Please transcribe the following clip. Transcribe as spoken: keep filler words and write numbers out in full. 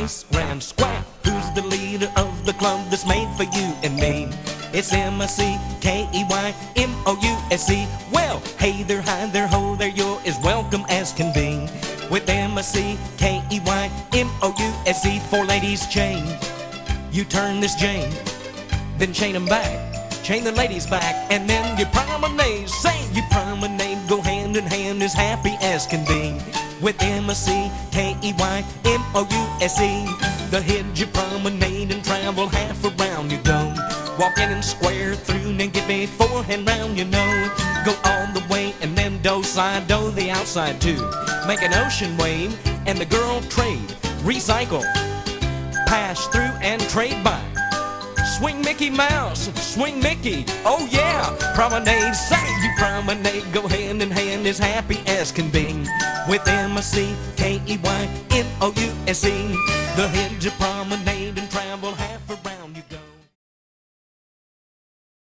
place, Grand Square. Who's the leader of the club that's made for you and me? It's M I C K E Y M O U S E. Well, hey there, hi there, ho there, you're as welcome as can be. With M I C K E Y M O U S E, four ladies chain. You turn this chain, then chain them back. Chain the ladies back, and then you promenade. Say you promenade, go hand in hand as happy as can be. With M I C K E Y M O U S E, the head you promenade and travel half around you go. Walk in and square through and give me forehand round, you know. Go all the way and then do side, do the outside too. Make an ocean wave and the girl trade. Recycle, pass through and trade by. Swing Mickey Mouse, swing Mickey, oh yeah. Promenade, say you promenade, go hand in hand as happy as can be. With M I C K E Y M O U S E, the head you promenade and travel half around.